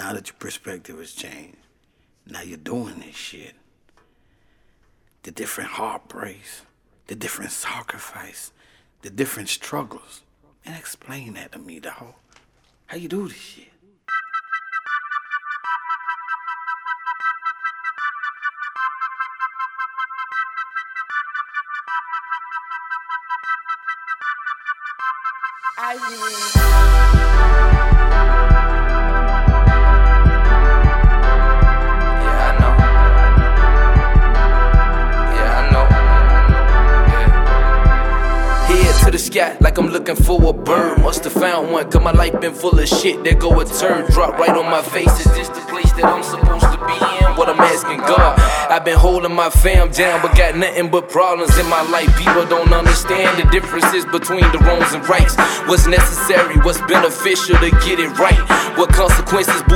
Now that your perspective has changed, now you're doing this shit. The different heartbreaks, the different sacrifice, the different struggles. Man, explain that to me, dawg. How you do this shit? To the sky like I'm looking for a bird. Must have found one, cause my life been full of shit. There go a turn, drop right on my face. Is this the place that I'm supposed to be in? What I'm asking God. I've been holding my fam down, but got nothing but problems in my life. People don't understand the differences between the wrongs and rights. What's necessary, what's beneficial to get it right. What consequences